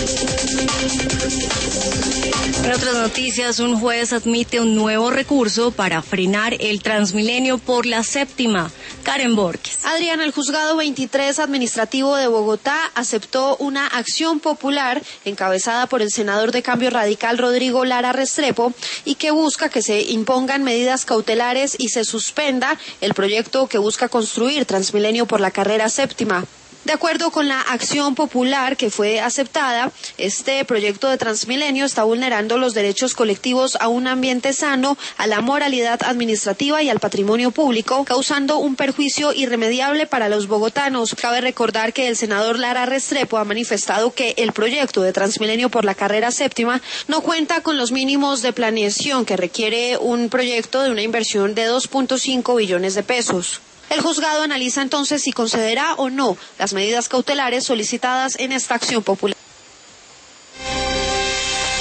En otras noticias, un juez admite un nuevo recurso para frenar el Transmilenio por la séptima. Karen Borges. Adriana, el juzgado 23 administrativo de Bogotá aceptó una acción popular encabezada por el senador de Cambio Radical Rodrigo Lara Restrepo y que busca que se impongan medidas cautelares y se suspenda el proyecto que busca construir Transmilenio por la carrera séptima. De acuerdo con la acción popular que fue aceptada, este proyecto de Transmilenio está vulnerando los derechos colectivos a un ambiente sano, a la moralidad administrativa y al patrimonio público, causando un perjuicio irremediable para los bogotanos. Cabe recordar que el senador Lara Restrepo ha manifestado que el proyecto de Transmilenio por la carrera séptima no cuenta con los mínimos de planeación que requiere un proyecto de una inversión de 2.5 billones de pesos. El juzgado analiza entonces si concederá o no las medidas cautelares solicitadas en esta acción popular.